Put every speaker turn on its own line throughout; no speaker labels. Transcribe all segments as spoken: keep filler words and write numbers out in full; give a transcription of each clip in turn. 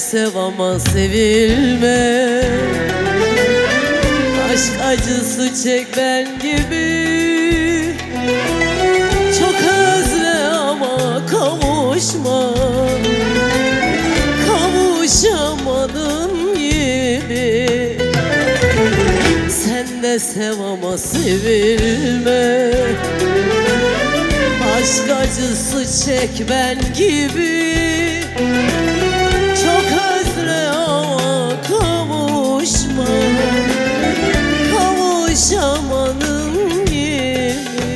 sev ama sevilme. Aşk acısı çek ben gibi. Çok özle ama kavuşma. Kavuşamadın gibi. Sen de sev ama sevilme. Aşk acısı çek ben gibi. Çok özle ama kavuşma. Kavuşamadın gibi.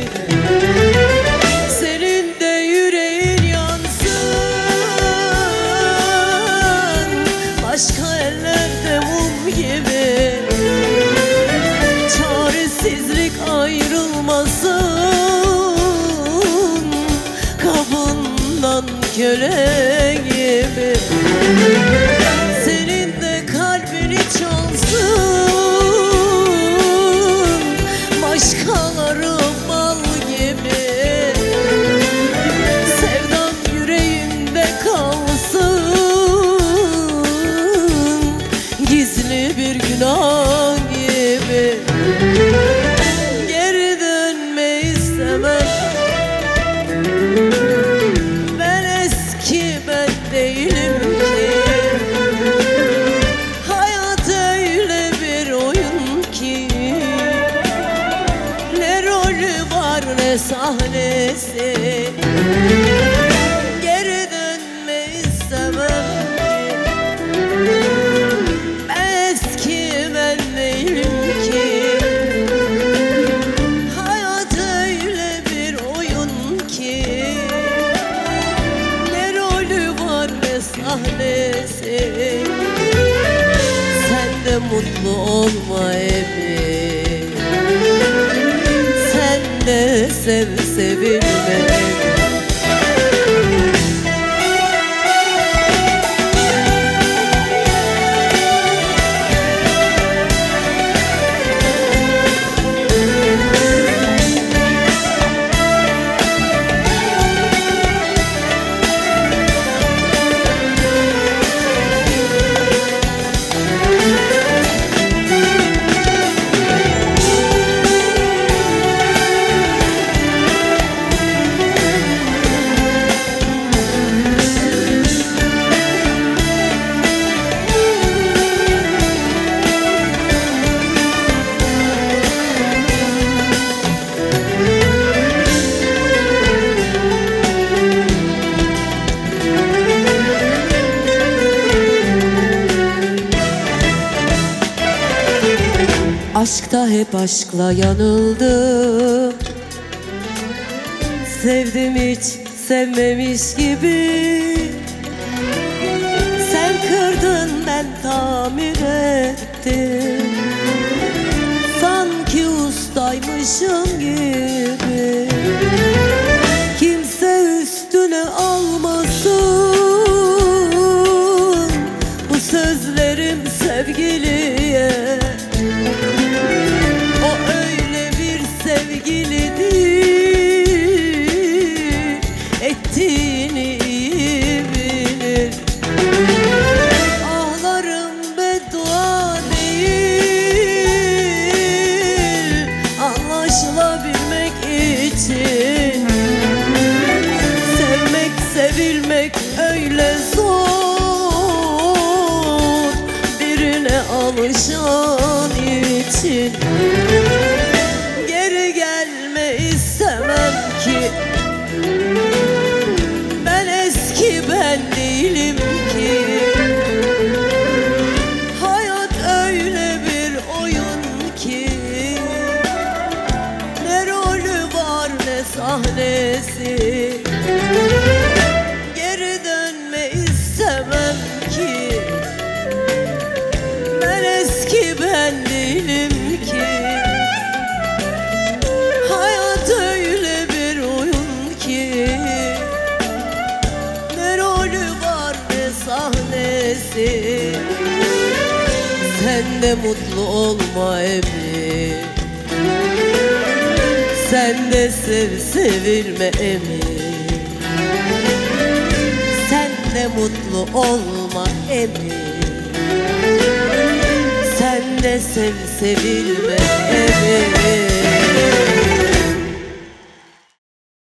Senin de yüreğin yansın. Başka ellerde mum gibi. Çaresizlik ayrılmasın. Kabından köle gibi. Senin de kalbini çalsın. Başkaları mal gibi. Sevdan yüreğinde kalsın. Gizli bir günah gibi. Geri dönme istemem. Ben eski ben değilim ki. Hayat öyle bir oyun ki. Ne rolü var ne sahnesi. Geri dönme istemem. Ben eski ben değilim ki. Hayat öyle bir oyun ki. Ne rolü var ne sahnesi. Sen de mutlu olma emin. Sen de sev sevilme. Aşkta hep aşkla yanıldım. Sevdim hiç sevmemiş gibi. Sen kırdın ben tamir ettim. Sanki ustaymışım gibi. Kimse üstüne almasın bu sözlerim sevgiliye. O öyle bir sevgilidir, ettiğini iyi bilir. Ağlarım beddua değil, anlaşılabilmek için. Sevmek sevilmek öyle zor, birine alışan için. Geri gelme istemem ki. Ben eski ben değilim ki. Hayat öyle bir oyun ki. Ne rolü var ne sahnesi. Geri dönme istemem ki. Ben eski ben değilim ki. Hayat öyle bir oyun ki. Ne rolü var ne sahnesi. Sen de mutlu olma emin. Sen de sev sevilme emin. Sen de de mutlu olma Emin. Sen de sev sevilme Emin.